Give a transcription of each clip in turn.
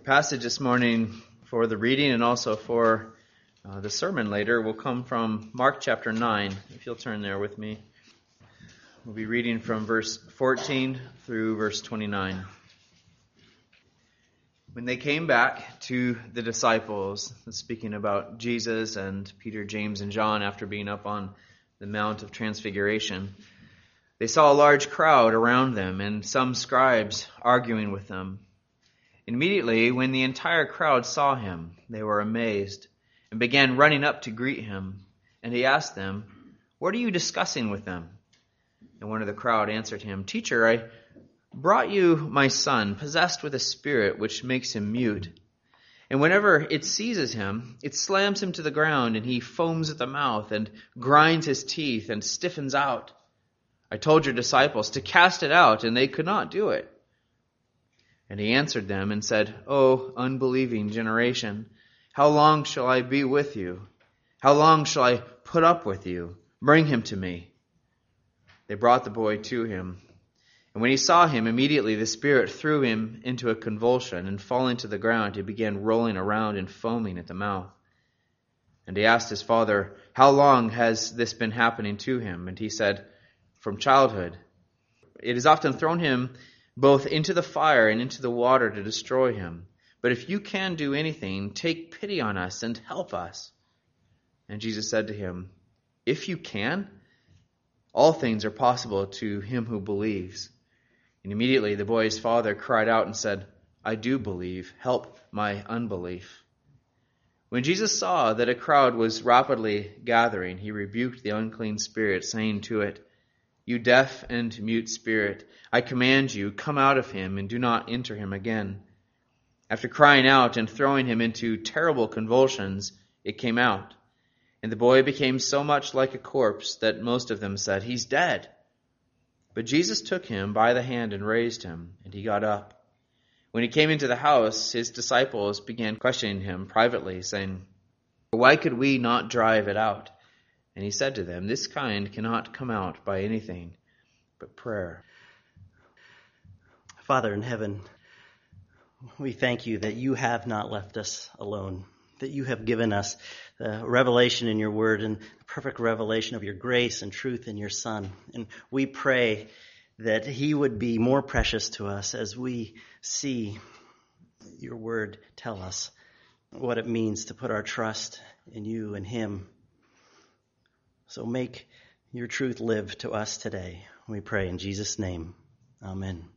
passage this morning for the reading and also for the sermon later will come from Mark chapter 9. If you'll turn there with me. We'll be reading from verse 14 through verse 29. When they came back to the disciples, speaking about Jesus and Peter, James, and John after being up on the Mount of Transfiguration, they saw a large crowd around them and some scribes arguing with them. Immediately, when the entire crowd saw him, they were amazed and began running up to greet him. And he asked them, "What are you discussing with them?" And one of the crowd answered him, "Teacher, I brought you my son, possessed with a spirit which makes him mute. And whenever it seizes him, it slams him to the ground, and he foams at the mouth and grinds his teeth and stiffens out. I told your disciples to cast it out, and they could not do it." And he answered them and said, "O unbelieving generation, how long shall I be with you? How long shall I put up with you? Bring him to me." They brought the boy to him. And when he saw him, immediately the spirit threw him into a convulsion, and falling to the ground, he began rolling around and foaming at the mouth. And he asked his father, "How long has this been happening to him?" And he said, "From childhood. It has often thrown him both into the fire and into the water to destroy him. But if you can do anything, take pity on us and help us." And Jesus said to him, "If you can, all things are possible to him who believes." And immediately the boy's father cried out and said, "I do believe. Help my unbelief." When Jesus saw that a crowd was rapidly gathering, he rebuked the unclean spirit, saying to it, "You deaf and mute spirit, I command you, come out of him and do not enter him again." After crying out and throwing him into terrible convulsions, it came out. And the boy became so much like a corpse that most of them said, "He's dead." But Jesus took him by the hand and raised him, and he got up. When he came into the house, his disciples began questioning him privately, saying, "Why could we not drive it out?" And he said to them, "This kind cannot come out by anything but prayer." Father in heaven, we thank you that you have not left us alone, that you have given us the revelation in your word and the perfect revelation of your grace and truth in your Son. And we pray that he would be more precious to us as we see your word tell us what it means to put our trust in you and him. So make your truth live to us today. We pray in Jesus' name. Amen.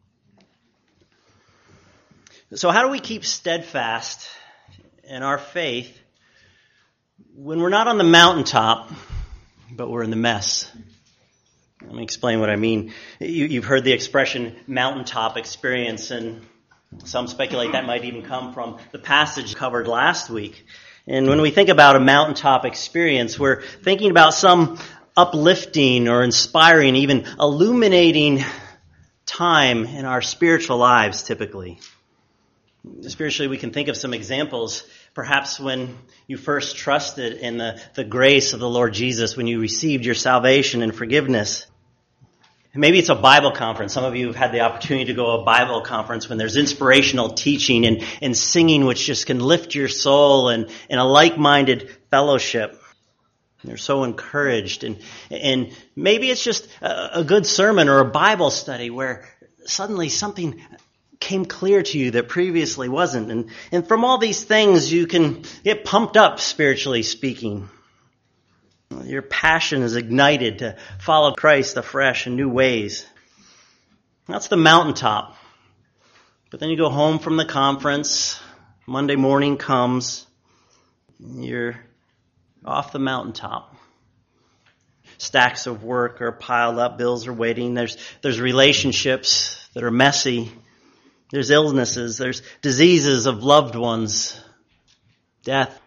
So how do we keep steadfast in our faith when we're not on the mountaintop, but we're in the mess? Let me explain what I mean. You've heard the expression mountaintop experience, and some speculate that might even come from the passage covered last week. And when we think about a mountaintop experience, we're thinking about some uplifting or inspiring, even illuminating time in our spiritual lives typically. Spiritually, we can think of some examples, perhaps when you first trusted in the grace of the Lord Jesus, when you received your salvation and forgiveness. Maybe it's a Bible conference. Some of you have had the opportunity to go to a Bible conference when there's inspirational teaching and singing, which just can lift your soul and a like-minded fellowship. You're so encouraged. And maybe it's just a good sermon or a Bible study where suddenly something came clear to you that previously wasn't. And from all these things, you can get pumped up, spiritually speaking. Your passion is ignited to follow Christ afresh in new ways. That's the mountaintop. But then you go home from the conference, Monday morning comes, you're off the mountaintop. Stacks of work are piled up, bills are waiting, there's relationships that are messy. There's illnesses, there's diseases of loved ones, death.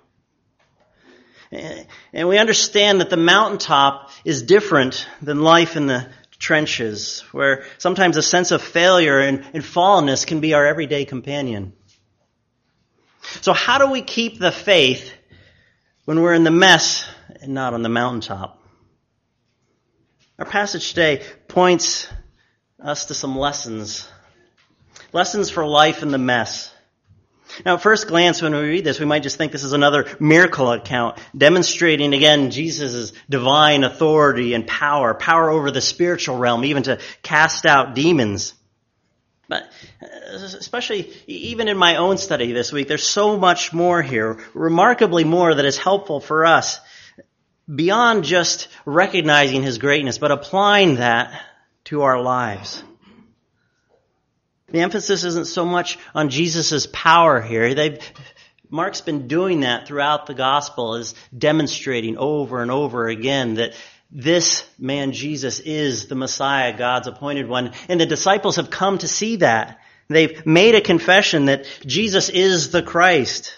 And we understand that the mountaintop is different than life in the trenches, where sometimes a sense of failure and fallenness can be our everyday companion. So how do we keep the faith when we're in the mess and not on the mountaintop? Our passage today points us to some lessons for life in the mess. Now, at first glance, when we read this, we might just think this is another miracle account, demonstrating, again, Jesus' divine authority and power over the spiritual realm, even to cast out demons. But especially, even in my own study this week, there's so much more here, remarkably more that is helpful for us, beyond just recognizing his greatness, but applying that to our lives. The emphasis isn't so much on Jesus' power here. Mark's been doing that throughout the gospel, is demonstrating over and over again that this man Jesus is the Messiah, God's appointed one. And the disciples have come to see that. They've made a confession that Jesus is the Christ.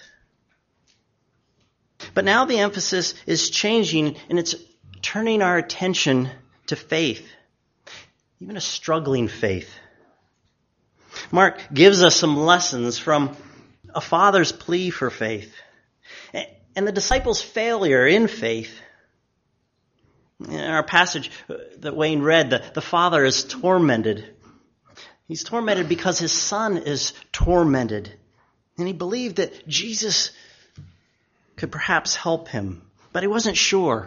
But now the emphasis is changing, and it's turning our attention to faith, even a struggling faith. Mark gives us some lessons from a father's plea for faith and the disciples' failure in faith. In our passage that Wayne read, the father is tormented. He's tormented because his son is tormented. And he believed that Jesus could perhaps help him, but he wasn't sure.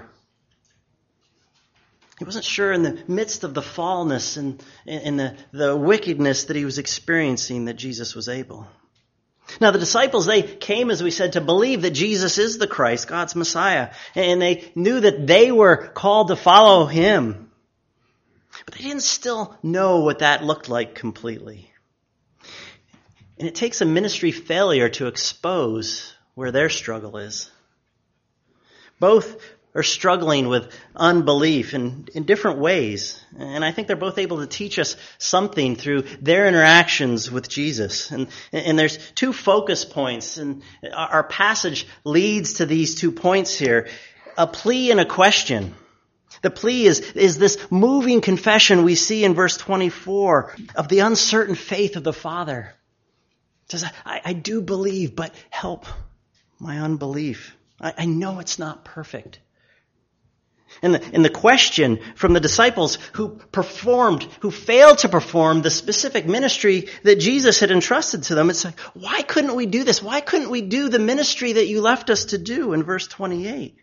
He wasn't sure in the midst of the fallness and the wickedness that he was experiencing that Jesus was able. Now the disciples, they came, as we said, to believe that Jesus is the Christ, God's Messiah. And they knew that they were called to follow him. But they didn't still know what that looked like completely. And it takes a ministry failure to expose where their struggle is. Both are struggling with unbelief in different ways. And I think they're both able to teach us something through their interactions with Jesus. And there's two focus points, and our passage leads to these 2 points here. A plea and a question. The plea is this moving confession we see in verse 24 of the uncertain faith of the Father. It says, I do believe, but help my unbelief. I know it's not perfect. And the question from the disciples who failed to perform the specific ministry that Jesus had entrusted to them, it's like, why couldn't we do this? Why couldn't we do the ministry that you left us to do in verse 28?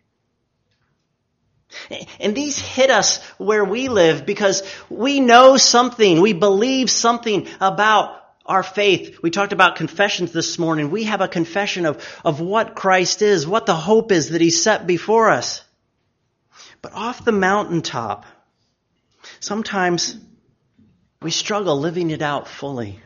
And these hit us where we live because we know something, we believe something about our faith. We talked about confessions this morning. We have a confession of what Christ is, what the hope is that he set before us. But off the mountaintop, sometimes we struggle living it out fully.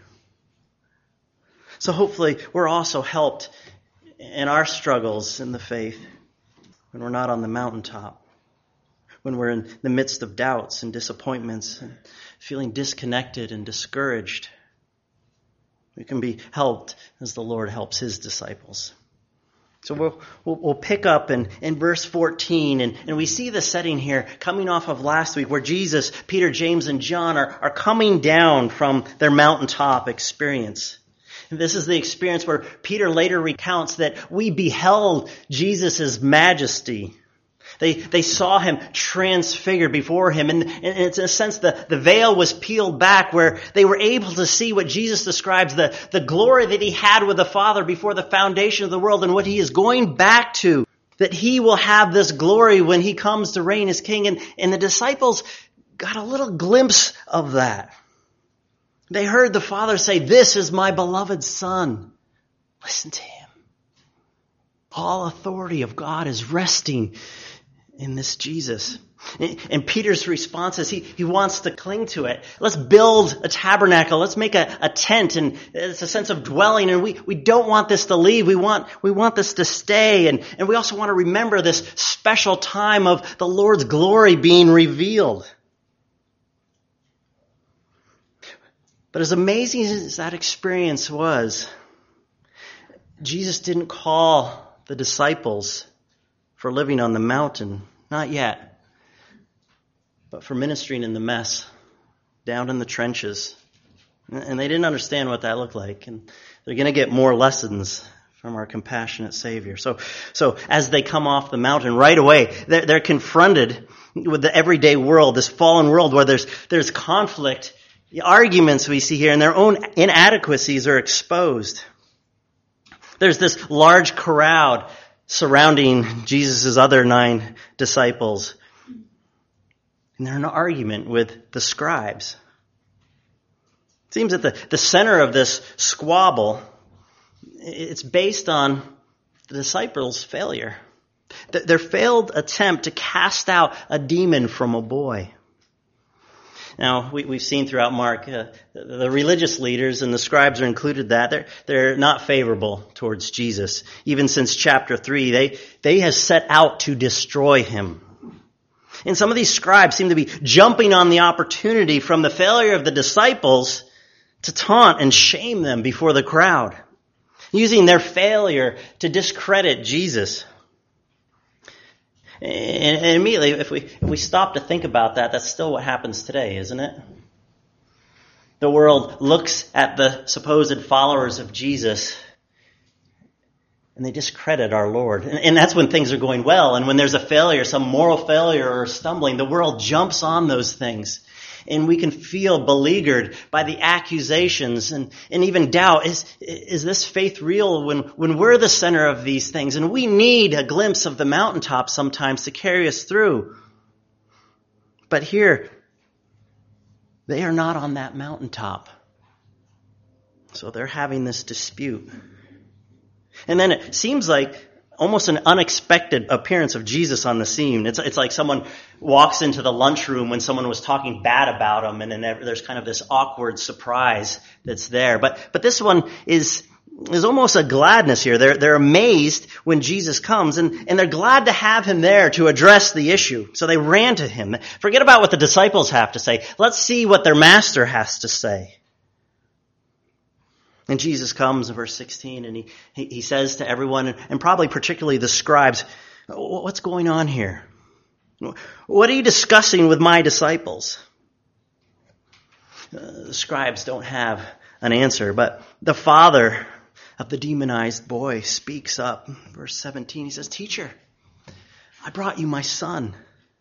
So hopefully we're also helped in our struggles in the faith when we're not on the mountaintop, when we're in the midst of doubts and disappointments and feeling disconnected and discouraged. We can be helped as the Lord helps his disciples. So we'll pick up in verse 14, and we see the setting here coming off of last week where Jesus, Peter, James, and John are coming down from their mountaintop experience. And this is the experience where Peter later recounts that we beheld Jesus' majesty. They saw him transfigured before him. And it's in a sense the veil was peeled back where they were able to see what Jesus describes, the glory that he had with the Father before the foundation of the world and what he is going back to. That he will have this glory when he comes to reign as king. And the disciples got a little glimpse of that. They heard the Father say, "This is my beloved Son. Listen to him." All authority of God is resting in this Jesus. And Peter's response is he wants to cling to it. Let's build a tabernacle. Let's make a tent, and it's a sense of dwelling. And we don't want this to leave. We want this to stay. And we also want to remember this special time of the Lord's glory being revealed. But as amazing as that experience was, Jesus didn't call the disciples for living on the mountain, not yet, but for ministering in the mess, down in the trenches. And they didn't understand what that looked like, and they're going to get more lessons from our compassionate Savior. So as they come off the mountain right away, they're confronted with the everyday world, this fallen world where there's conflict. The arguments we see here and their own inadequacies are exposed. There's this large crowd surrounding Jesus' other 9 disciples. And they're in an argument with the scribes. It seems that the center of this squabble, it's based on the disciples' failure. Their failed attempt to cast out a demon from a boy. Now, we've seen throughout Mark, the religious leaders and the scribes are included that. They're not favorable towards Jesus. Even since chapter 3, they have set out to destroy him. And some of these scribes seem to be jumping on the opportunity from the failure of the disciples to taunt and shame them before the crowd, using their failure to discredit Jesus. And immediately, if we stop to think about that, that's still what happens today, isn't it? The world looks at the supposed followers of Jesus and they discredit our Lord. And that's when things are going well. And when there's a failure, some moral failure or stumbling, the world jumps on those things. And we can feel beleaguered by the accusations and even doubt. Is this faith real when we're the center of these things? And we need a glimpse of the mountaintop sometimes to carry us through. But here, they are not on that mountaintop. So they're having this dispute. And then it seems like almost an unexpected appearance of Jesus on the scene. It's like someone walks into the lunchroom when someone was talking bad about him, and then there's kind of this awkward surprise that's there. But this one is almost a gladness here. They're amazed when Jesus comes, and they're glad to have him there to address the issue. So they ran to him. Forget about what the disciples have to say. Let's see what their master has to say. And Jesus comes in verse 16, and he says to everyone, and probably particularly the scribes, what's going on here? What are you discussing with my disciples? The scribes don't have an answer, but the father of the demonized boy speaks up. Verse 17, he says, "Teacher, I brought you my son."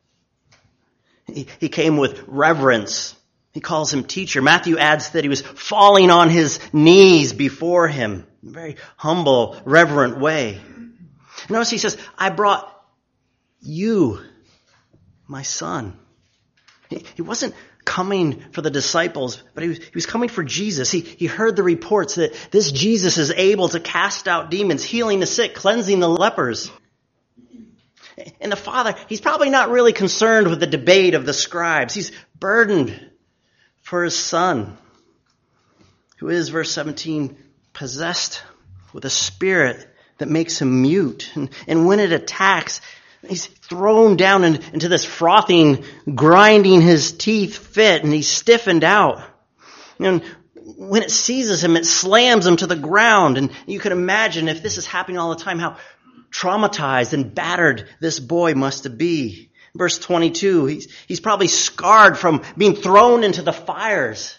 He came with reverence. He calls him teacher. Matthew adds that he was falling on his knees before him in a very humble, reverent way. Notice he says, "I brought you, my son." He wasn't coming for the disciples, but he was coming for Jesus. He heard the reports that this Jesus is able to cast out demons, healing the sick, cleansing the lepers. And the father, he's probably not really concerned with the debate of the scribes. He's burdened for his son, who is, verse 17, possessed with a spirit that makes him mute. And when it attacks, he's thrown down into this frothing, grinding his teeth fit, and he's stiffened out. And when it seizes him, it slams him to the ground. And you can imagine, if this is happening all the time, how traumatized and battered this boy must be. Verse 22, he's probably scarred from being thrown into the fires.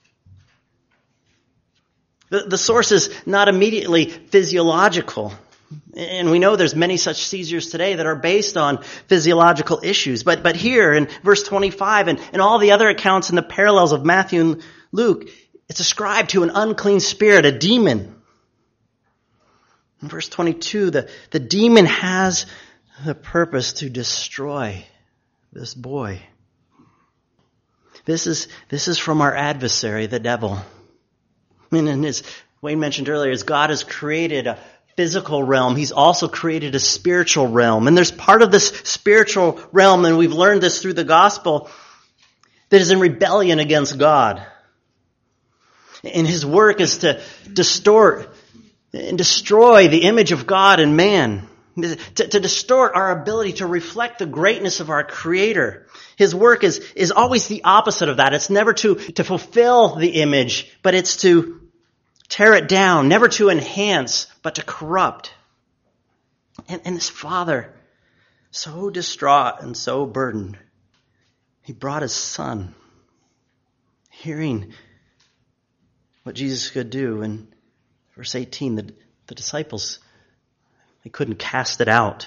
The source is not immediately physiological. And we know there's many such seizures today that are based on physiological issues. But here in verse 25 and all the other accounts in the parallels of Matthew and Luke, it's ascribed to an unclean spirit, a demon. In verse 22, the demon has the purpose to destroy this boy. This is from our adversary, the devil. I mean, and as Wayne mentioned earlier, as God has created a physical realm, he's also created a spiritual realm. And there's part of this spiritual realm, and we've learned this through the gospel, that is in rebellion against God. And his work is to distort and destroy the image of God in man. To distort our ability to reflect the greatness of our Creator. His work is always the opposite of that. It's never to fulfill the image, but it's to tear it down, never to enhance, but to corrupt. And this father, so distraught and so burdened, he brought his son, hearing what Jesus could do. In verse 18, the disciples, they couldn't cast it out.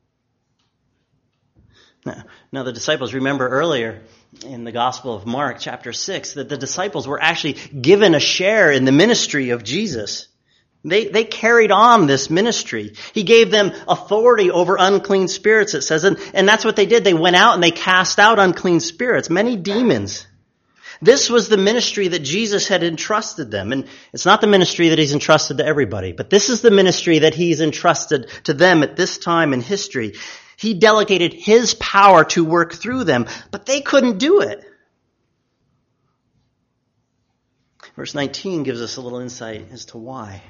Now the disciples, remember earlier in the Gospel of Mark, chapter 6, that the disciples were actually given a share in the ministry of Jesus. They carried on this ministry. He gave them authority over unclean spirits, it says. And that's what they did. They went out and they cast out unclean spirits, many demons. This was the ministry that Jesus had entrusted them. And it's not the ministry that he's entrusted to everybody, but this is the ministry that he's entrusted to them at this time in history. He delegated his power to work through them, but they couldn't do it. Verse 19 gives us a little insight as to why.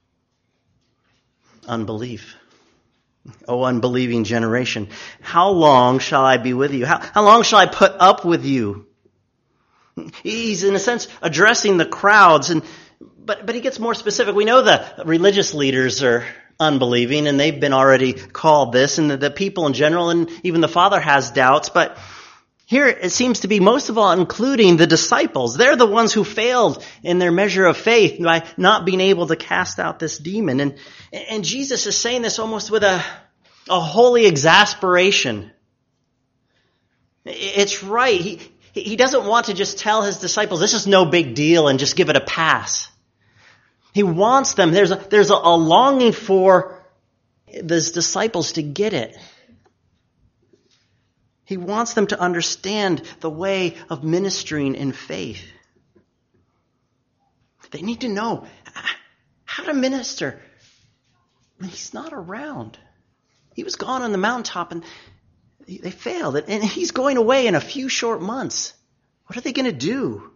Unbelief. O unbelieving generation, how long shall I be with you? How long shall I put up with you? He's, in a sense, addressing the crowds, but he gets more specific. We know the religious leaders are unbelieving, and they've been already called this, and the people in general, and even the Father has doubts, but here it seems to be most of all including the disciples. They're the ones who failed in their measure of faith by not being able to cast out this demon. And Jesus is saying this almost with a holy exasperation. It's right. He doesn't want to just tell his disciples, this is no big deal, and just give it a pass. He wants them. There's a longing for those disciples to get it. He wants them to understand the way of ministering in faith. They need to know how to minister when he's not around. He was gone on the mountaintop and they failed. And he's going away in a few short months. What are they going to do?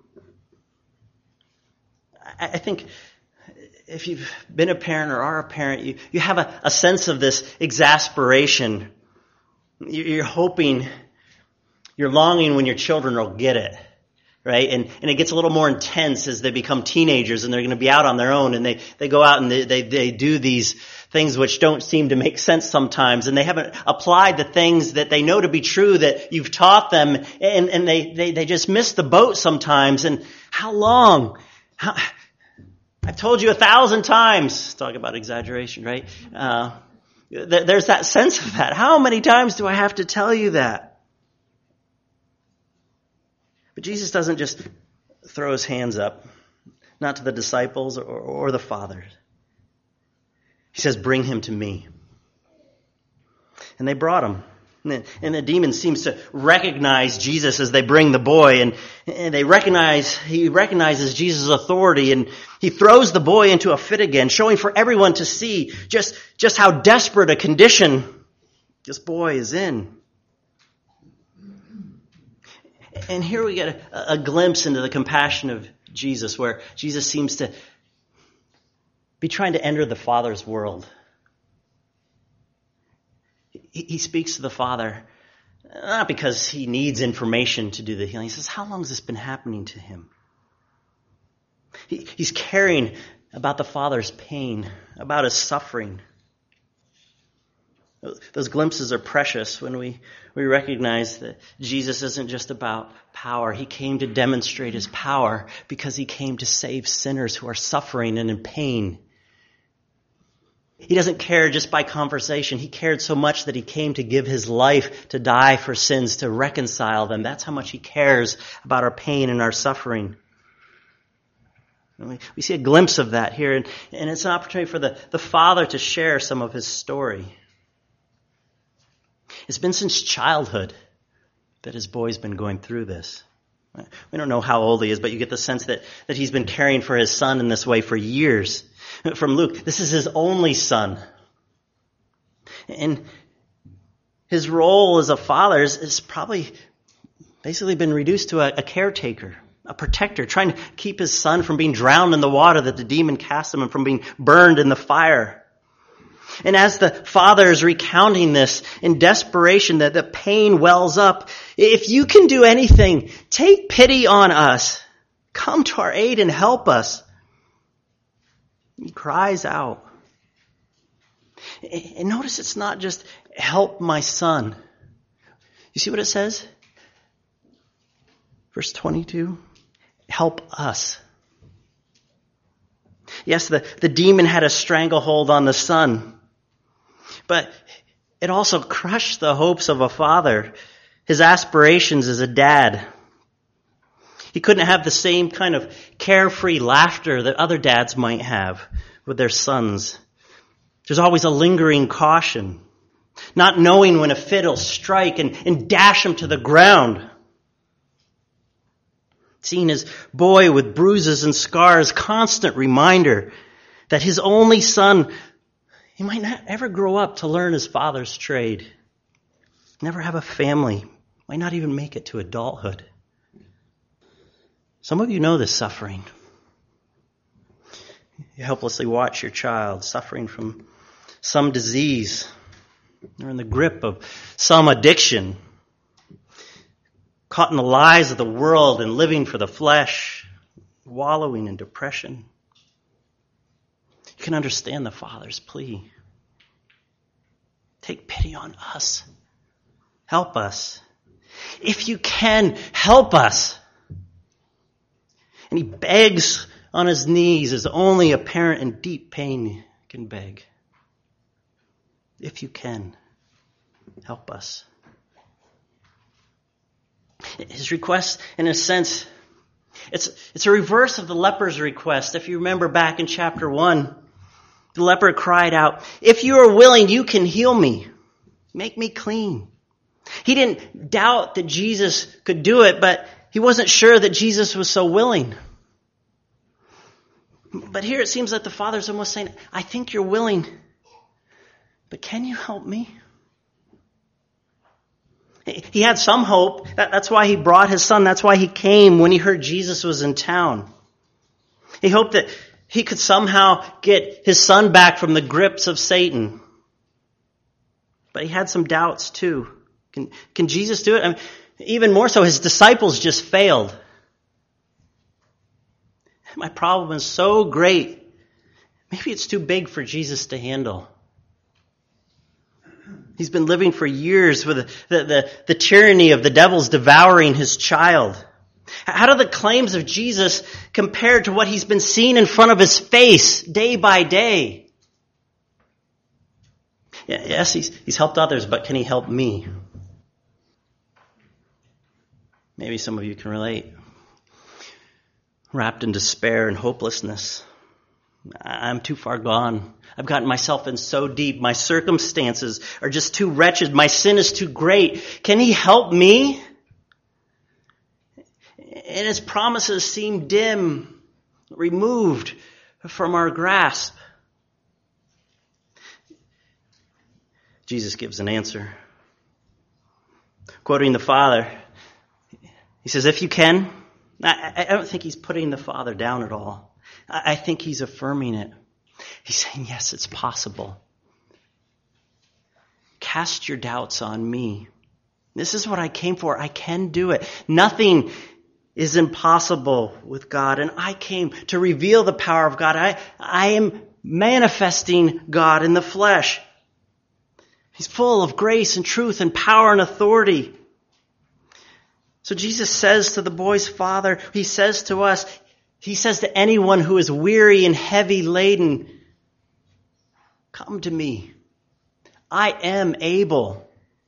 I think if you've been a parent or are a parent, you have a sense of this exasperation. You're hoping, you're longing when your children will get it, right? And it gets a little more intense as they become teenagers and they're going to be out on their own and they go out and they do these things which don't seem to make sense sometimes, and they haven't applied the things that they know to be true that you've taught them, and they just miss the boat sometimes. And how long? I've told you 1,000 times. Talk about exaggeration, right? There's that sense of that. How many times do I have to tell you that? But Jesus doesn't just throw his hands up, not to the disciples or the Father. He says, bring him to me. And they brought him. And the demon seems to recognize Jesus as they bring the boy, and he recognizes Jesus' authority, and he throws the boy into a fit again, showing for everyone to see just how desperate a condition this boy is in. And here we get a glimpse into the compassion of Jesus, where Jesus seems to be trying to enter the Father's world. He speaks to the Father, not because he needs information to do the healing. He says, how long has this been happening to him? He's caring about the Father's pain, about his suffering. Those glimpses are precious when we recognize that Jesus isn't just about power. He came to demonstrate his power because he came to save sinners who are suffering and in pain. He doesn't care just by conversation. He cared so much that he came to give his life to die for sins, to reconcile them. That's how much he cares about our pain and our suffering. And we see a glimpse of that here, and it's an opportunity for the Father to share some of his story. It's been since childhood that his boy's been going through this. We don't know how old he is, but you get the sense that he's been caring for his son in this way for years. From Luke, this is his only son. And his role as a father is probably basically been reduced to a caretaker, a protector, trying to keep his son from being drowned in the water that the demon cast him and from being burned in the fire. And as the father is recounting this in desperation, that the pain wells up. If you can do anything, take pity on us. Come to our aid and help us. He cries out. And notice it's not just help my son. You see what it says? Verse 22. Help us. Yes, the demon had a stranglehold on the son. But it also crushed the hopes of a father, his aspirations as a dad. He couldn't have the same kind of carefree laughter that other dads might have with their sons. There's always a lingering caution, not knowing when a fit will strike and dash him to the ground. Seeing his boy with bruises and scars, constant reminder that his only son, he might not ever grow up to learn his father's trade, never have a family, might not even make it to adulthood. Some of you know this suffering. You helplessly watch your child suffering from some disease or in the grip of some addiction, caught in the lies of the world and living for the flesh, wallowing in depression. You can understand the Father's plea. Take pity on us. Help us. If you can, help us. And he begs on his knees as only a parent in deep pain can beg. If you can, help us. His request, in a sense, it's a reverse of the leper's request. If you remember back in chapter 1, the leper cried out, "If you are willing, you can heal me. Make me clean." He didn't doubt that Jesus could do it, but he wasn't sure that Jesus was so willing. But here it seems that the Father's almost saying, I think you're willing, but can you help me? He had some hope. That's why he brought his son. That's why he came when he heard Jesus was in town. He hoped that he could somehow get his son back from the grips of Satan. But he had some doubts too. Can Jesus do it? I mean, even more so, his disciples just failed. My problem is so great. Maybe it's too big for Jesus to handle. He's been living for years with the tyranny of the devil's devouring his child. How do the claims of Jesus compare to what he's been seeing in front of his face day by day? Yes, he's helped others, but can he help me? Maybe some of you can relate. Wrapped in despair and hopelessness. I'm too far gone. I've gotten myself in so deep. My circumstances are just too wretched. My sin is too great. Can he help me? And his promises seem dim, removed from our grasp. Jesus gives an answer. Quoting the Father, he says, if you can. I don't think he's putting the Father down at all. I think he's affirming it. He's saying, yes, it's possible. Cast your doubts on me. This is what I came for. I can do it. Nothing is impossible with God. And I came to reveal the power of God. I am manifesting God in the flesh. He's full of grace and truth and power and authority. So Jesus says to the boy's father, he says to us, he says to anyone who is weary and heavy laden, come to me. I am able.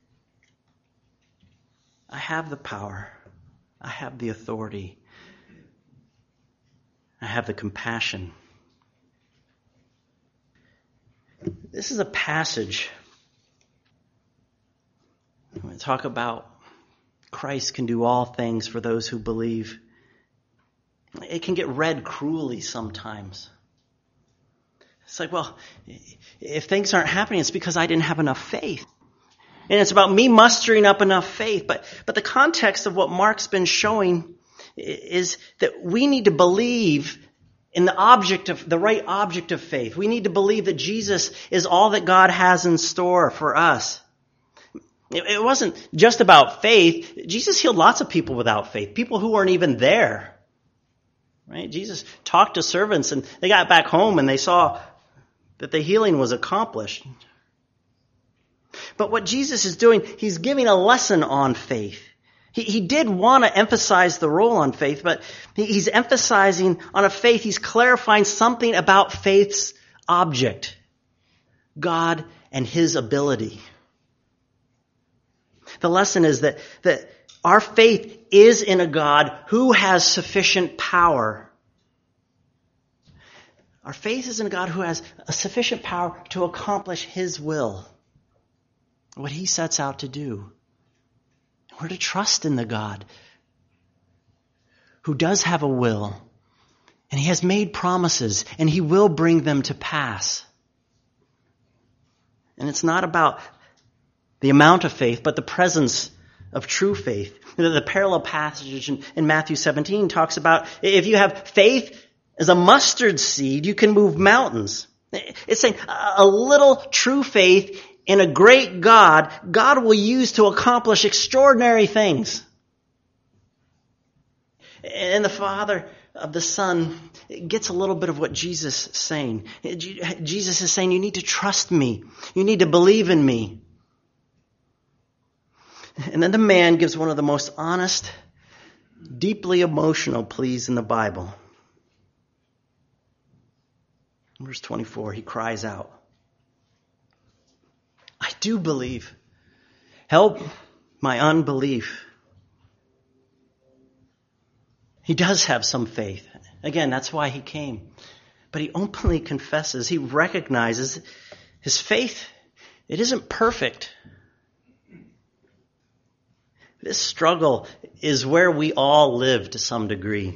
I have the power. I have the authority. I have the compassion. This is a passage. I'm going to talk about Christ can do all things for those who believe. It can get read cruelly sometimes. It's like, well, if things aren't happening, it's because I didn't have enough faith. And it's about me mustering up enough faith. But the context of what Mark's been showing is that we need to believe in the right object of faith. We need to believe that Jesus is all that God has in store for us. It wasn't just about faith. Jesus healed lots of people without faith, people who weren't even there. Right? Jesus talked to servants and they got back home and they saw that the healing was accomplished. But what Jesus is doing, he's giving a lesson on faith. He did want to emphasize the role on faith, but he's emphasizing on a faith. He's clarifying something about faith's object, God and his ability. The lesson is that our faith is in a God who has sufficient power. Our faith is in a God who has a sufficient power to accomplish His will, what He sets out to do. We're to trust in the God who does have a will, and He has made promises, and He will bring them to pass. And it's not about the amount of faith, but the presence of true faith. The parallel passage in Matthew 17 talks about if you have faith as a mustard seed, you can move mountains. It's saying a little true faith in a great God, God will use to accomplish extraordinary things. And the Father of the Son gets a little bit of what Jesus is saying. Jesus is saying, you need to trust me. You need to believe in me. And then the man gives one of the most honest, deeply emotional pleas in the Bible. Verse 24, he cries out, I do believe. Help my unbelief. He does have some faith. Again, that's why he came. But he openly confesses, he recognizes his faith, it isn't perfect. This struggle is where we all live to some degree.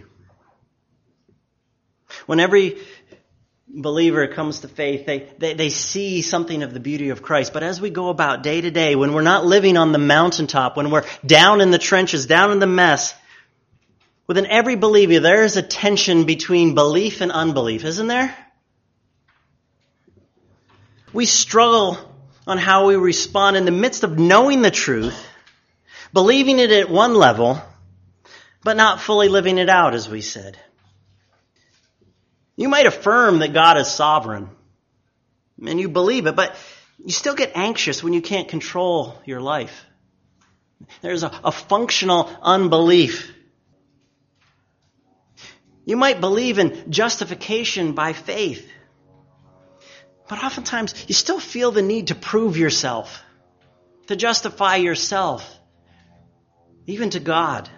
When every believer comes to faith, they see something of the beauty of Christ. But as we go about day to day, when we're not living on the mountaintop, when we're down in the trenches, down in the mess, within every believer there is a tension between belief and unbelief, isn't there? We struggle on how we respond in the midst of knowing the truth, believing it at one level, but not fully living it out, as we said. You might affirm that God is sovereign, and you believe it, but you still get anxious when you can't control your life. There's a functional unbelief. You might believe in justification by faith, but oftentimes you still feel the need to prove yourself, to justify yourself, even to God.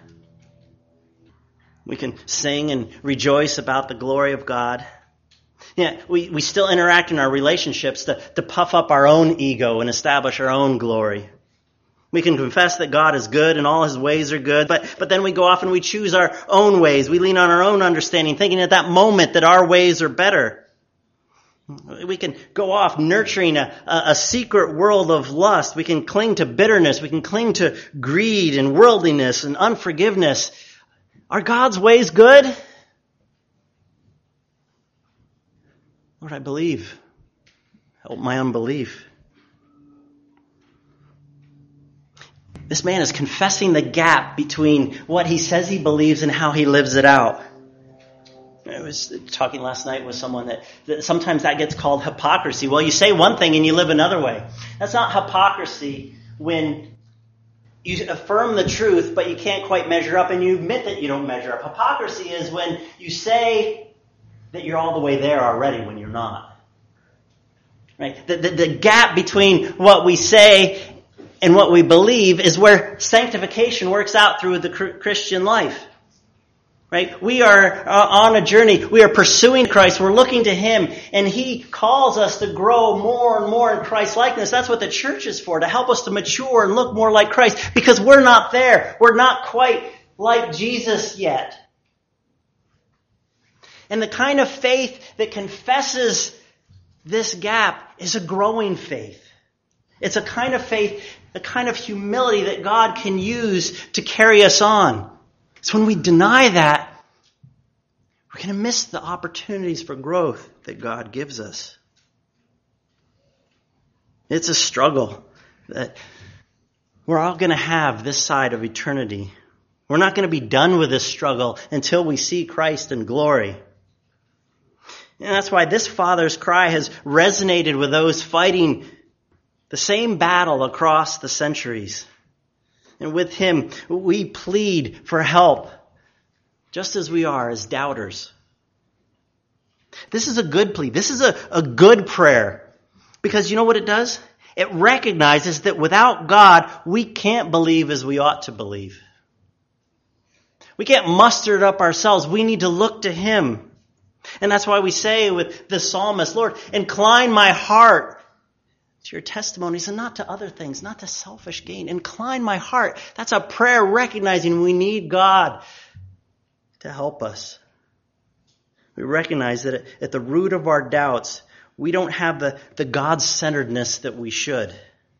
We can sing and rejoice about the glory of God. Yeah, we still interact in our relationships to puff up our own ego and establish our own glory. We can confess that God is good and all His ways are good, but then we go off and we choose our own ways. We lean on our own understanding, thinking at that moment that our ways are better. We can go off nurturing a secret world of lust. We can cling to bitterness. We can cling to greed and worldliness and unforgiveness. Are God's ways good? Lord, I believe. Help my unbelief. This man is confessing the gap between what he says he believes and how he lives it out. I was talking last night with someone that sometimes that gets called hypocrisy. Well, you say one thing and you live another way. That's not hypocrisy when you affirm the truth, but you can't quite measure up and you admit that you don't measure up. Hypocrisy is when you say that you're all the way there already when you're not. Right? The gap between what we say and what we believe is where sanctification works out through the Christian life. Right? We are on a journey. We are pursuing Christ. We're looking to Him. And He calls us to grow more and more in Christ's likeness. That's what the church is for, to help us to mature and look more like Christ. Because we're not there. We're not quite like Jesus yet. And the kind of faith that confesses this gap is a growing faith. It's a kind of faith, a kind of humility that God can use to carry us on. So when we deny that, we're going to miss the opportunities for growth that God gives us. It's a struggle that we're all going to have this side of eternity. We're not going to be done with this struggle until we see Christ in glory. And that's why this Father's cry has resonated with those fighting the same battle across the centuries. And with Him, we plead for help, just as we are as doubters. This is a good plea. This is a good prayer. Because you know what it does? It recognizes that without God, we can't believe as we ought to believe. We can't muster it up ourselves. We need to look to Him. And that's why we say with the psalmist, Lord, incline my heart to your testimonies and not to other things, not to selfish gain. Incline my heart. That's a prayer recognizing we need God to help us. We recognize that at the root of our doubts, we don't have the God-centeredness that we should.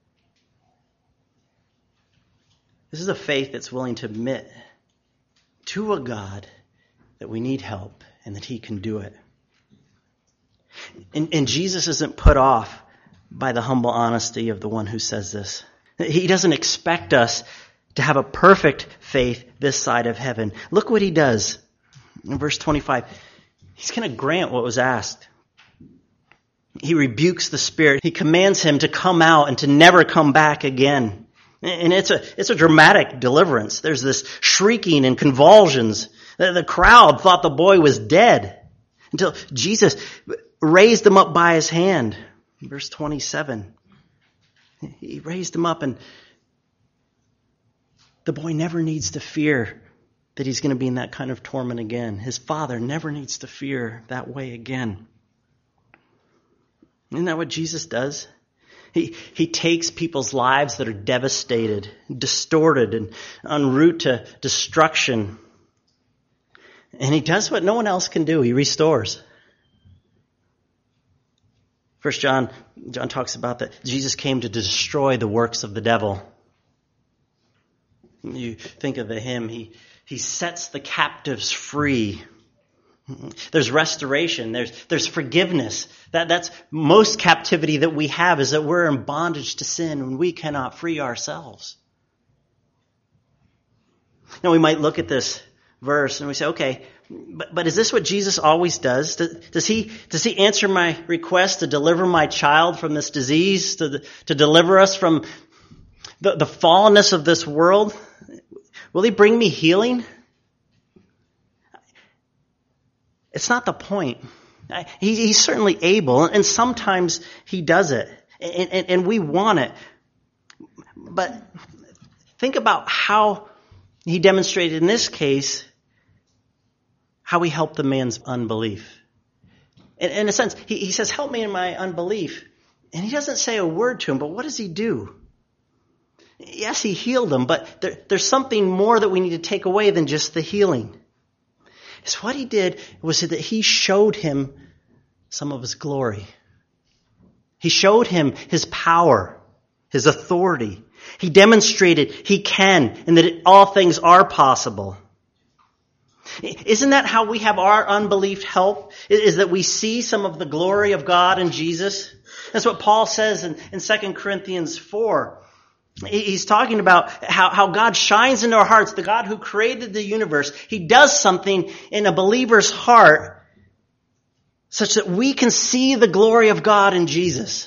This is a faith that's willing to admit to a God that we need help and that he can do it. And Jesus isn't put off by the humble honesty of the one who says this. He doesn't expect us to have a perfect faith this side of heaven. Look what he does. In verse 25, he's going to grant what was asked. He rebukes the spirit. He commands him to come out and to never come back again. And it's a dramatic deliverance. There's this shrieking and convulsions. The crowd thought the boy was dead until Jesus raised him up by his hand. Verse 27. He raised him up, and the boy never needs to fear that he's going to be in that kind of torment again. His father never needs to fear that way again. Isn't that what Jesus does? He takes people's lives that are devastated, distorted, and en route to destruction. And he does what no one else can do. He restores. First John talks about that Jesus came to destroy the works of the devil. You think of the hymn, he sets the captives free. There's restoration. There's forgiveness. That's most captivity that we have is that we're in bondage to sin and we cannot free ourselves. Now we might look at this verse and we say, okay, but is this what Jesus always does? Does he answer my request to deliver my child from this disease, to deliver us from the fallenness of this world? Will he bring me healing? It's not the point. He's certainly able, and sometimes he does it, and we want it. But think about how he demonstrated in this case how he helped the man's unbelief. In a sense, he says, help me in my unbelief. And he doesn't say a word to him, but what does he do? Yes, he healed him, but there's something more that we need to take away than just the healing. So what he did was that he showed him some of his glory. He showed him his power, his authority. He demonstrated he can and that all things are possible. Isn't that how we have our unbelief help? Is that we see some of the glory of God in Jesus? That's what Paul says in 2 Corinthians 4. He's talking about how God shines into our hearts, the God who created the universe. He does something in a believer's heart such that we can see the glory of God in Jesus.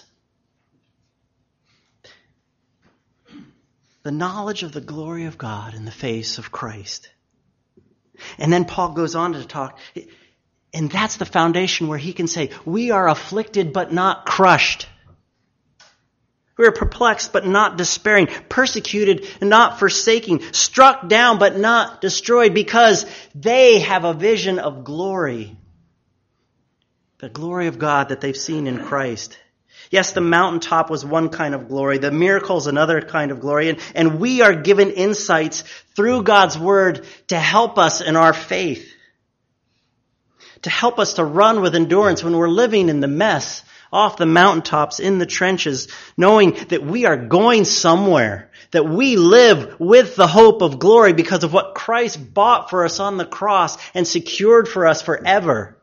The knowledge of the glory of God in the face of Christ. And then Paul goes on to talk, and that's the foundation where he can say, we are afflicted but not crushed. We are perplexed but not despairing, persecuted and not forsaking, struck down but not destroyed, because they have a vision of glory. The glory of God that they've seen in Christ. Yes, the mountaintop was one kind of glory. The miracles another kind of glory. And we are given insights through God's word to help us in our faith. To help us to run with endurance when we're living in the mess, off the mountaintops, in the trenches, knowing that we are going somewhere, that we live with the hope of glory because of what Christ bought for us on the cross and secured for us forever.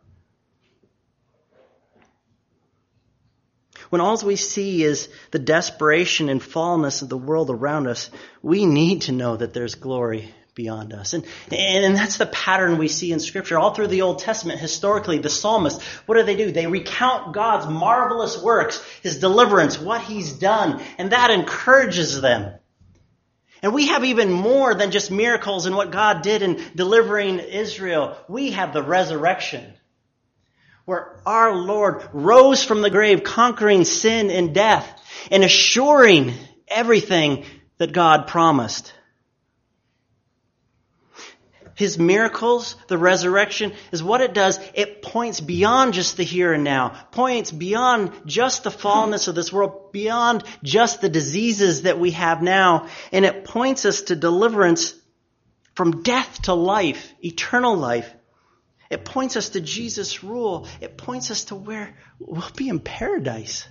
When all we see is the desperation and fallenness of the world around us, we need to know that there's glory beyond us. And that's the pattern we see in Scripture. All through the Old Testament, historically, the psalmists, what do? They recount God's marvelous works, His deliverance, what He's done, and that encourages them. And we have even more than just miracles and what God did in delivering Israel. We have the resurrection, where our Lord rose from the grave, conquering sin and death, and assuring everything that God promised. His miracles, the resurrection, is what it does. It points beyond just the here and now, points beyond just the fallenness of this world, beyond just the diseases that we have now, and it points us to deliverance from death to life, eternal life. It points us to Jesus' rule. It points us to where we'll be in paradise.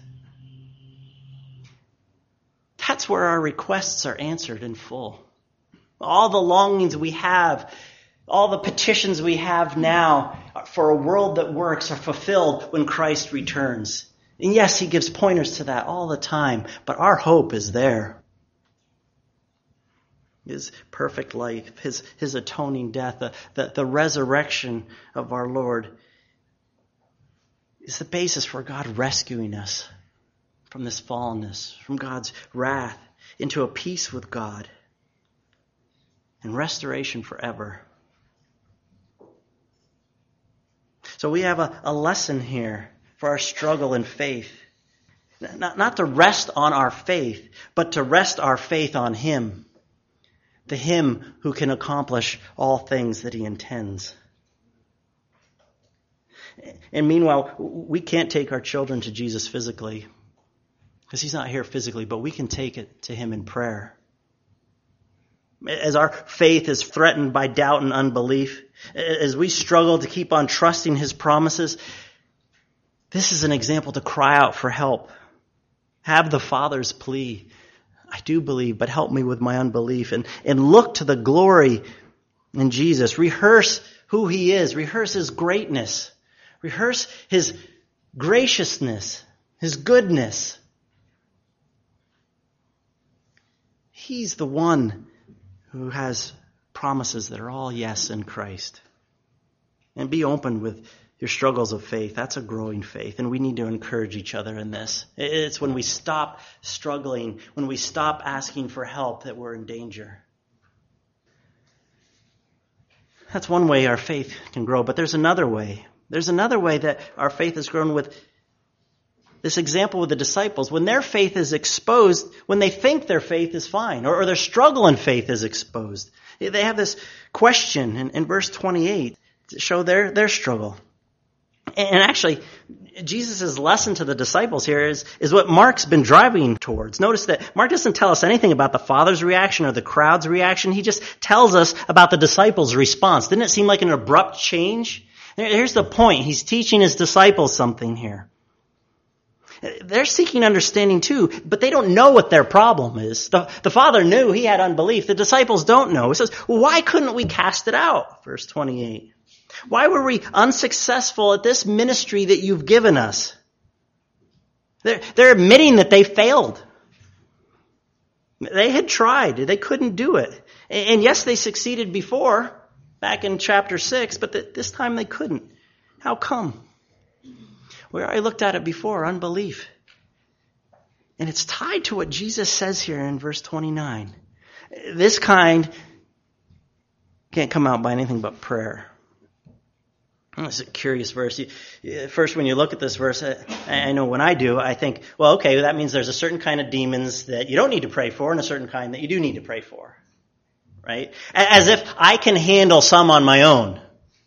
That's where our requests are answered in full. All the longings we have, all the petitions we have now for a world that works are fulfilled when Christ returns. And yes, He gives pointers to that all the time, but our hope is there. His perfect life, His atoning death, the resurrection of our Lord is the basis for God rescuing us from this fallenness, from God's wrath, into a peace with God and restoration forever. So we have a lesson here for our struggle in faith. Not to rest on our faith, but to rest our faith on Him. The Him who can accomplish all things that He intends. And meanwhile, we can't take our children to Jesus physically, because He's not here physically, but we can take it to Him in prayer. As our faith is threatened by doubt and unbelief, as we struggle to keep on trusting His promises, this is an example to cry out for help. Have the Father's plea. I do believe, but help me with my unbelief. And look to the glory in Jesus. Rehearse who He is. Rehearse His greatness. Rehearse His graciousness, His goodness. He's the one who has promises that are all yes in Christ. And be open with your struggles of faith. That's a growing faith, and we need to encourage each other in this. It's when we stop struggling, when we stop asking for help, that we're in danger. That's one way our faith can grow, but there's another way. There's another way that our faith has grown with this example with the disciples. When their faith is exposed, when they think their faith is fine, or their struggle in faith is exposed, they have this question in verse 28 to show their struggle. And actually, Jesus' lesson to the disciples here is what Mark's been driving towards. Notice that Mark doesn't tell us anything about the Father's reaction or the crowd's reaction. He just tells us about the disciples' response. Didn't it seem like an abrupt change? Here's the point. He's teaching his disciples something here. They're seeking understanding too, but they don't know what their problem is. The Father knew he had unbelief. The disciples don't know. He says, well, why couldn't we cast it out? Verse 28. Why were we unsuccessful at this ministry that you've given us? They're admitting that they failed. They had tried. They couldn't do it. And yes, they succeeded before, back in chapter 6, but this time they couldn't. How come? Well, I looked at it before, unbelief. And it's tied to what Jesus says here in verse 29. This kind can't come out by anything but prayer. It's a curious verse. First, when you look at this verse, I know when I do, I think, well, okay, that means there's a certain kind of demons that you don't need to pray for and a certain kind that you do need to pray for, right? As if I can handle some on my own.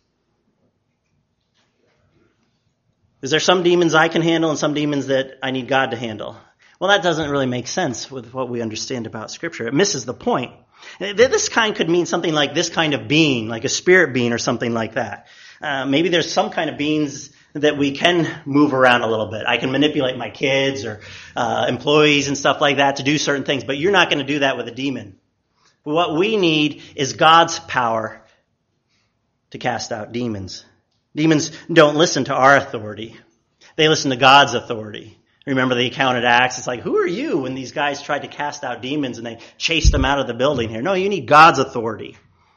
Is there some demons I can handle and some demons that I need God to handle? Well, that doesn't really make sense with what we understand about Scripture. It misses the point. This kind could mean something like this kind of being, like a spirit being or something like that. Maybe there's some kind of beings that we can move around a little bit. I can manipulate my kids or employees and stuff like that to do certain things, but you're not going to do that with a demon. What we need is God's power to cast out demons. Demons don't listen to our authority. They listen to God's authority. Remember the account at Acts? It's like, who are you when these guys tried to cast out demons and they chased them out of the building here? No, you need God's authority.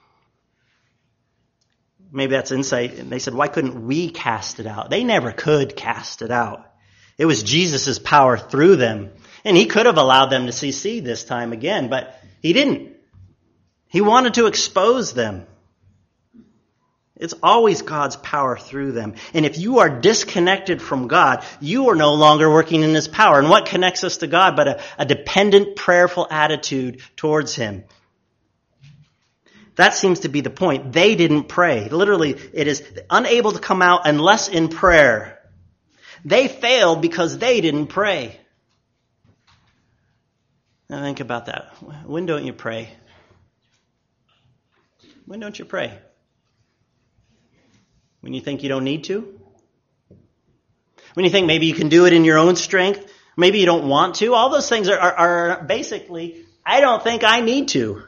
Maybe that's insight. And they said, why couldn't we cast it out? They never could cast it out. It was Jesus' power through them. And he could have allowed them to see this time again, but he didn't. He wanted to expose them. It's always God's power through them. And if you are disconnected from God, you are no longer working in His power. And what connects us to God but a dependent, prayerful attitude towards Him? That seems to be the point. They didn't pray. Literally, it is unable to come out unless in prayer. They failed because they didn't pray. Now think about that. When don't you pray? When don't you pray? When you think you don't need to? When you think maybe you can do it in your own strength? Maybe you don't want to? All those things are basically, I don't think I need to.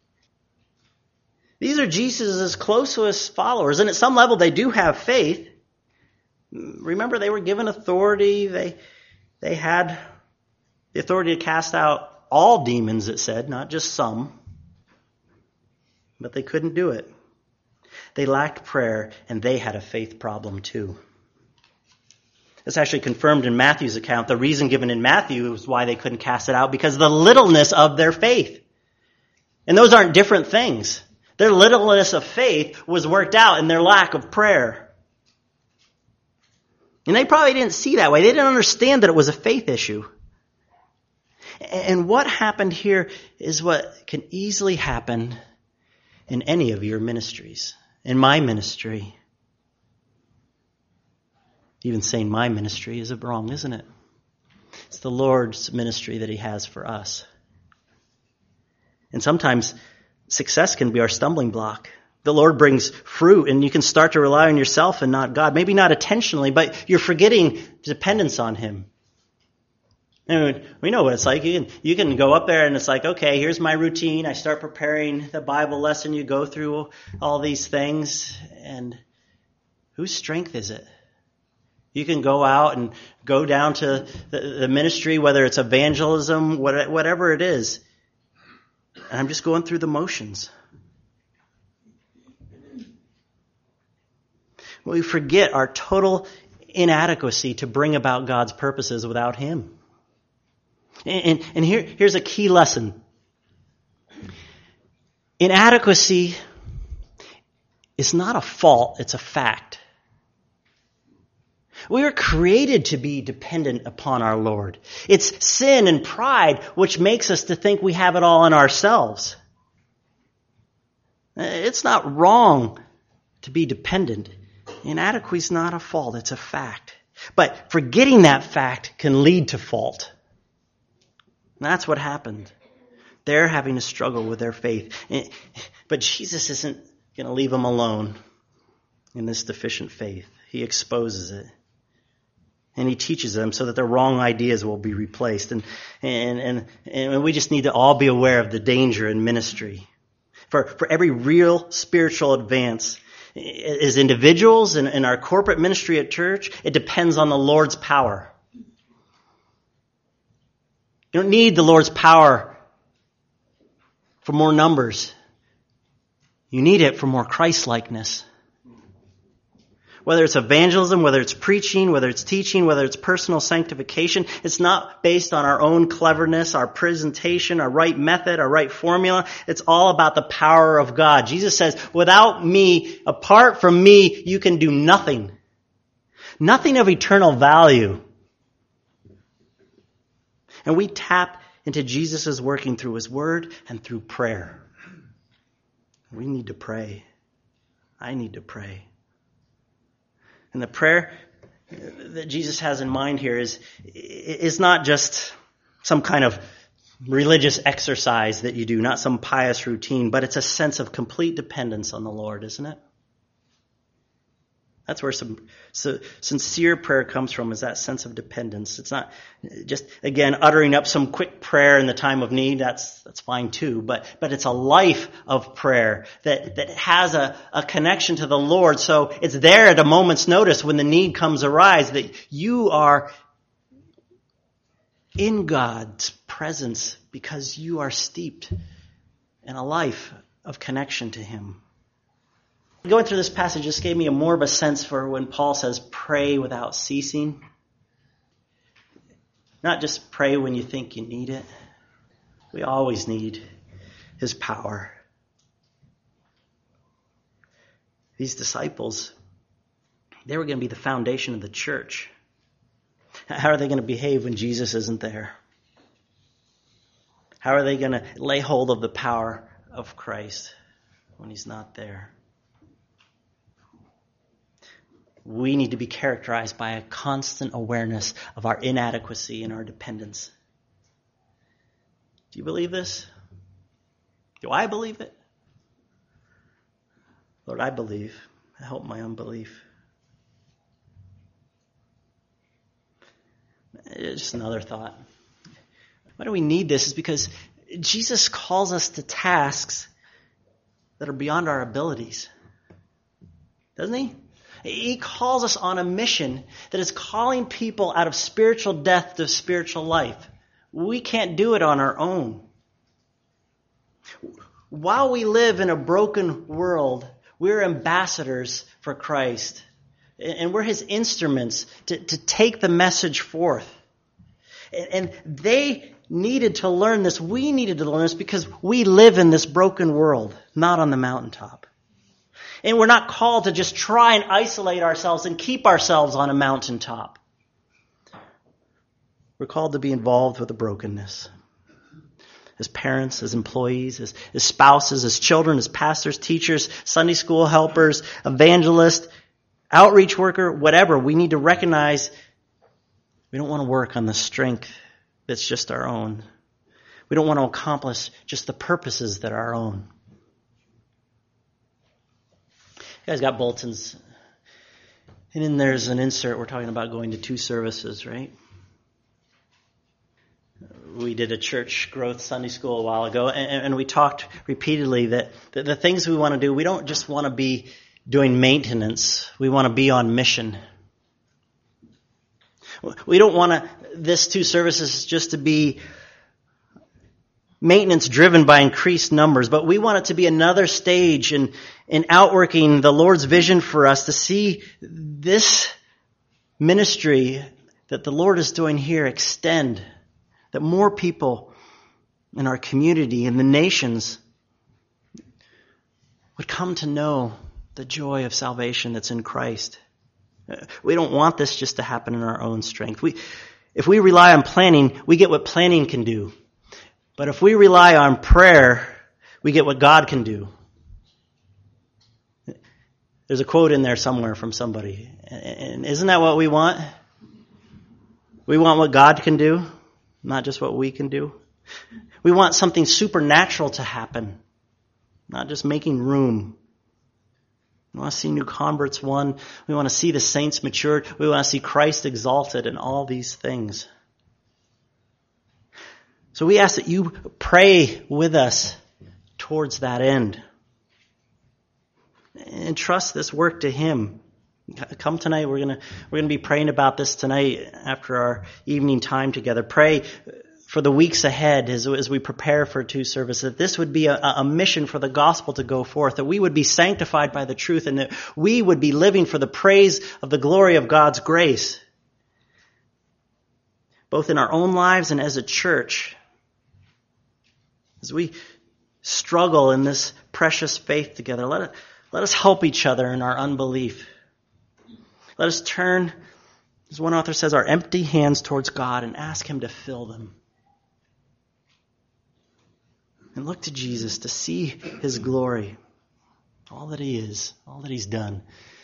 These are Jesus' closest followers, and at some level they do have faith. Remember, they were given authority. They had the authority to cast out all demons, it said, not just some. But they couldn't do it. They lacked prayer, and they had a faith problem too. It's actually confirmed in Matthew's account. The reason given in Matthew was why they couldn't cast it out, because of the littleness of their faith. And those aren't different things. Their littleness of faith was worked out in their lack of prayer. And they probably didn't see that way. They didn't understand that it was a faith issue. And what happened here is what can easily happen in any of your ministries. In my ministry. Even saying my ministry is wrong, isn't it? It's the Lord's ministry that He has for us. And sometimes success can be our stumbling block. The Lord brings fruit and you can start to rely on yourself and not God. Maybe not intentionally, but you're forgetting dependence on Him. And we know what it's like. You can go up there and it's like, okay, here's my routine. I start preparing the Bible lesson. You go through all these things. And whose strength is it? You can go out and go down to the ministry, whether it's evangelism, whatever it is. And I'm just going through the motions. We forget our total inadequacy to bring about God's purposes without Him. And here's a key lesson. Inadequacy is not a fault, it's a fact. We were created to be dependent upon our Lord. It's sin and pride which makes us to think we have it all in ourselves. It's not wrong to be dependent. Inadequacy is not a fault, it's a fact. But forgetting that fact can lead to fault. And that's what happened. They're having to struggle with their faith. But Jesus isn't going to leave them alone in this deficient faith. He exposes it. And He teaches them so that their wrong ideas will be replaced. And we just need to all be aware of the danger in ministry. For every real spiritual advance, as individuals and in our corporate ministry at church, it depends on the Lord's power. You don't need the Lord's power for more numbers. You need it for more Christ-likeness. Whether it's evangelism, whether it's preaching, whether it's teaching, whether it's personal sanctification, it's not based on our own cleverness, our presentation, our right method, our right formula. It's all about the power of God. Jesus says, without me, apart from me, you can do nothing. Nothing of eternal value. And we tap into Jesus' working through His Word and through prayer. We need to pray. I need to pray. And the prayer that Jesus has in mind here is not just some kind of religious exercise that you do, not some pious routine, but it's a sense of complete dependence on the Lord, isn't it? That's where some sincere prayer comes from, is that sense of dependence. It's not just, again, uttering up some quick prayer in the time of need. That's fine too. But it's a life of prayer that has a connection to the Lord. So it's there at a moment's notice when the need comes arise that you are in God's presence because you are steeped in a life of connection to Him. Going through this passage just gave me more of a sense for when Paul says pray without ceasing. Not just pray when you think you need it. We always need His power. These disciples, they were going to be the foundation of the church. How are they going to behave when Jesus isn't there? How are they going to lay hold of the power of Christ? when He's not there. We need to be characterized by a constant awareness of our inadequacy and our dependence. Do you believe this? Do I believe it? Lord, I believe. Help my unbelief. Just another thought. Why do we need this? Is because Jesus calls us to tasks that are beyond our abilities. Doesn't He? He calls us on a mission that is calling people out of spiritual death to spiritual life. We can't do it on our own. While we live in a broken world, we're ambassadors for Christ. And we're His instruments to take the message forth. And they needed to learn this. We needed to learn this because we live in this broken world, not on the mountaintop. And we're not called to just try and isolate ourselves and keep ourselves on a mountaintop. We're called to be involved with the brokenness. As parents, as employees, as spouses, as children, as pastors, teachers, Sunday school helpers, evangelists, outreach worker, whatever. We need to recognize we don't want to work on the strength that's just our own. We don't want to accomplish just the purposes that are our own. You guys got bulletins. And then there's an insert. We're talking about going to 2 services, right? We did a church growth Sunday school a while ago, and we talked repeatedly that the things we want to do, we don't just want to be doing maintenance. We want to be on mission. We don't want this 2 services just to be maintenance driven by increased numbers, but we want it to be another stage in outworking the Lord's vision for us to see this ministry that the Lord is doing here extend, that more people in our community and the nations would come to know the joy of salvation that's in Christ. We don't want this just to happen in our own strength. If we rely on planning, we get what planning can do. But if we rely on prayer, we get what God can do. There's a quote in there somewhere from somebody. And isn't that what we want? We want what God can do, not just what we can do. We want something supernatural to happen, not just making room. We want to see new converts won. We want to see the saints matured. We want to see Christ exalted in all these things. So we ask that you pray with us towards that end. And trust this work to Him. Come tonight. We're gonna be praying about this tonight after our evening time together. Pray for the weeks ahead as we prepare for 2 services, that this would be a mission for the gospel to go forth, that we would be sanctified by the truth, and that we would be living for the praise of the glory of God's grace, both in our own lives and as a church. As we struggle in this precious faith together, let us help each other in our unbelief. Let us turn, as one author says, our empty hands towards God and ask Him to fill them. And look to Jesus to see His glory, all that He is, all that He's done.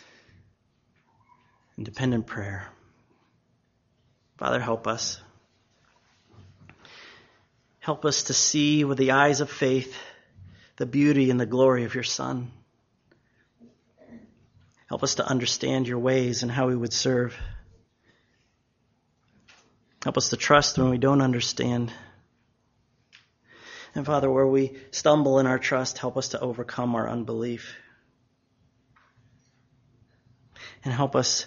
In dependent prayer. Father, help us. Help us to see with the eyes of faith the beauty and the glory of your Son. Help us to understand your ways and how we would serve. Help us to trust when we don't understand. And Father, where we stumble in our trust, help us to overcome our unbelief. And help us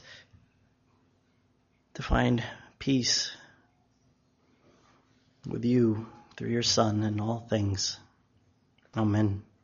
to find peace with you through your Son in all things. Amen.